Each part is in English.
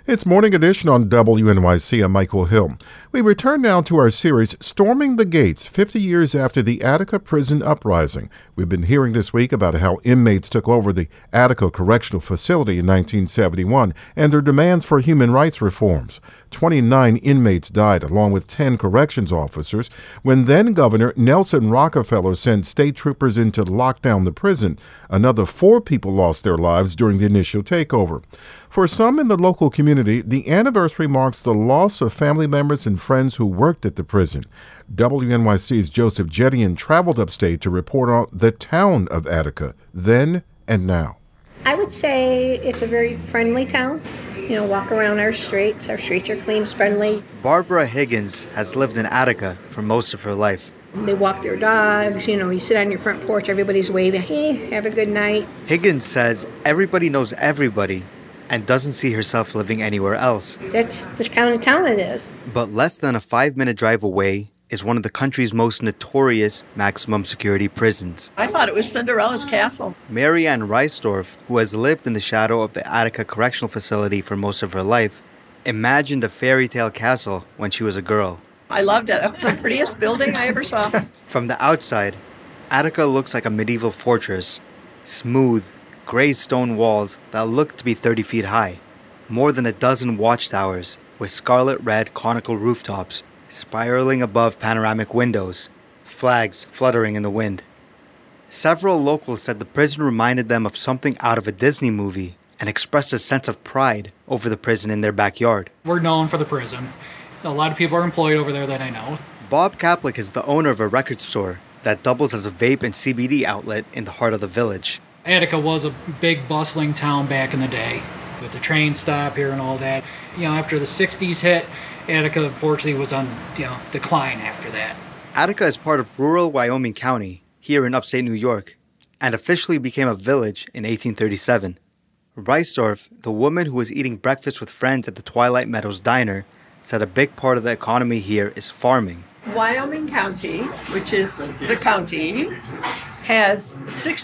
It's Morning Edition on WNYC. I'm Michael Hill. We return now to our series, Storming the Gates, 50 years after the Attica prison uprising. We've been hearing this week about how inmates took over the Attica Correctional Facility in 1971 and their demands for human rights reforms. 29 inmates died, along with 10 corrections officers, when then-Governor Nelson Rockefeller sent state troopers in to lock down the prison. Another 4 people lost their lives during the initial takeover. For some in the local community, the anniversary marks the loss of family members and friends who worked at the prison. WNYC's Joseph Jedian traveled upstate to report on the town of Attica, then and now. I would say it's a very friendly town. You know, walk around our streets. Our streets are clean, friendly. Barbara Higgins has lived in Attica for most of her life. They walk their dogs. You know, you sit on your front porch, everybody's waving, hey, have a good night. Higgins says everybody knows everybody and doesn't see herself living anywhere else. That's the kind of town it is. But less than a 5-minute drive away is one of the country's most notorious maximum security prisons. I thought it was Cinderella's castle. Mary Ann Reisdorf, who has lived in the shadow of the Attica Correctional Facility for most of her life, imagined a fairy tale castle when she was a girl. I loved it. It was the prettiest building I ever saw. From the outside, Attica looks like a medieval fortress. Smooth, gray stone walls that look to be 30 feet high. More than a dozen watchtowers with scarlet red conical rooftops spiraling above panoramic windows, flags fluttering in the wind. Several locals said the prison reminded them of something out of a Disney movie and expressed a sense of pride over the prison in their backyard. We're known for the prison. A lot of people are employed over there that I know. Bob Kaplik is the owner of a record store that doubles as a vape and CBD outlet in the heart of the village. Attica was a big bustling town back in the day with the train stop here and all that. You know, after the 60s hit, Attica unfortunately was on decline after that. Attica is part of rural Wyoming County, here in upstate New York, and officially became a village in 1837. Reisdorf, the woman who was eating breakfast with friends at the Twilight Meadows Diner, said a big part of the economy here is farming. Wyoming County, which is the county, has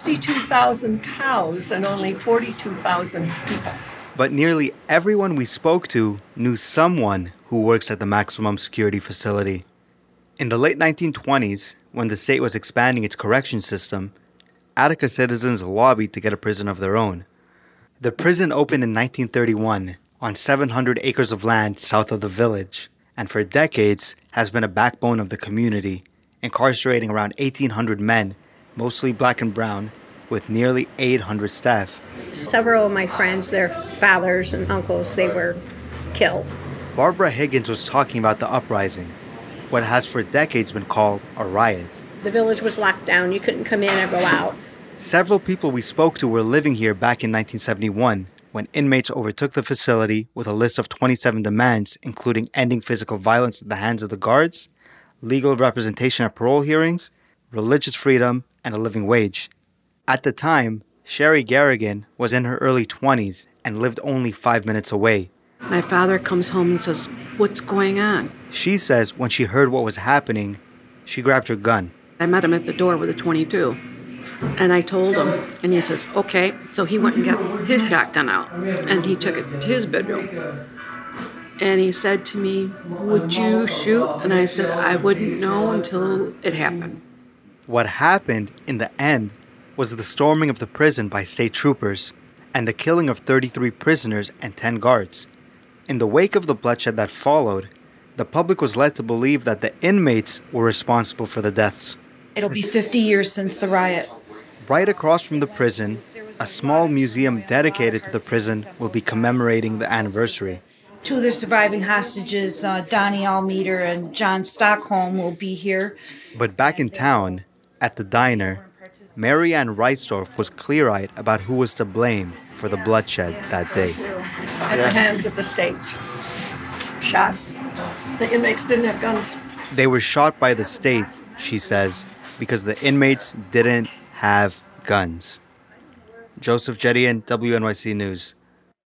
62,000 cows and only 42,000 people. But nearly everyone we spoke to knew someone who works at the maximum security facility. In the late 1920s, when the state was expanding its correction system, Attica citizens lobbied to get a prison of their own. The prison opened in 1931 on 700 acres of land south of the village, and for decades has been a backbone of the community, incarcerating around 1,800 men, mostly black and brown, with nearly 800 staff. Several of my friends, their fathers and uncles, they were killed. Barbara Higgins was talking about the uprising, what has for decades been called a riot. The village was locked down. You couldn't come in or go out. Several people we spoke to were living here back in 1971, when inmates overtook the facility with a list of 27 demands, including ending physical violence at the hands of the guards, legal representation at parole hearings, religious freedom, and a living wage. At the time, Sherry Garrigan was in her early 20s and lived only 5 minutes away. My father comes home and says, "What's going on?" She says when she heard what was happening, she grabbed her gun. I met him at the door with a .22, and I told him, and he says, "Okay." So he went and got his shotgun out, and he took it to his bedroom. And he said to me, "Would you shoot?" And I said, "I wouldn't know until it happened." What happened in the end was the storming of the prison by state troopers and the killing of 33 prisoners and 10 guards. In the wake of the bloodshed that followed, the public was led to believe that the inmates were responsible for the deaths. It'll be 50 years since the riot. Right across from the prison, a small museum dedicated to the prison will be commemorating the anniversary. 2 of the surviving hostages, Donnie Almeida and John Stockholm, will be here. But back in town, at the diner, Mary Ann Reisdorf was clear-eyed about who was to blame for the bloodshed that day. At the hands of the state. Shot. The inmates didn't have guns. They were shot by the state, she says, because the inmates didn't have guns. Joseph Jedian, WNYC News.